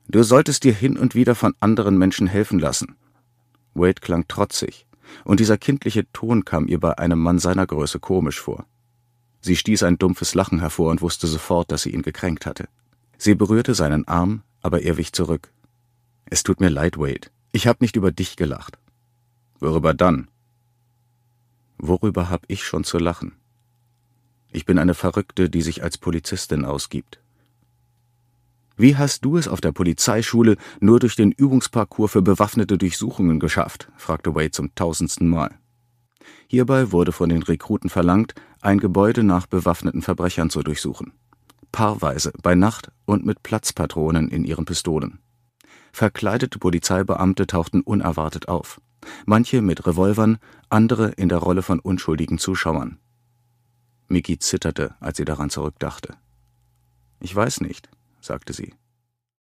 Du solltest dir hin und wieder von anderen Menschen helfen lassen. Wade klang trotzig, und dieser kindliche Ton kam ihr bei einem Mann seiner Größe komisch vor. Sie stieß ein dumpfes Lachen hervor und wusste sofort, dass sie ihn gekränkt hatte. Sie berührte seinen Arm, aber er wich zurück. »Es tut mir leid, Wade. Ich habe nicht über dich gelacht.« »Worüber dann?« »Worüber hab ich schon zu lachen? Ich bin eine Verrückte, die sich als Polizistin ausgibt.« »Wie hast du es auf der Polizeischule nur durch den Übungsparcours für bewaffnete Durchsuchungen geschafft?« fragte Wade zum 1000. Mal. Hierbei wurde von den Rekruten verlangt, ein Gebäude nach bewaffneten Verbrechern zu durchsuchen. Paarweise, bei Nacht und mit Platzpatronen in ihren Pistolen. Verkleidete Polizeibeamte tauchten unerwartet auf. Manche mit Revolvern, andere in der Rolle von unschuldigen Zuschauern. Micky zitterte, als sie daran zurückdachte. »Ich weiß nicht«, sagte sie.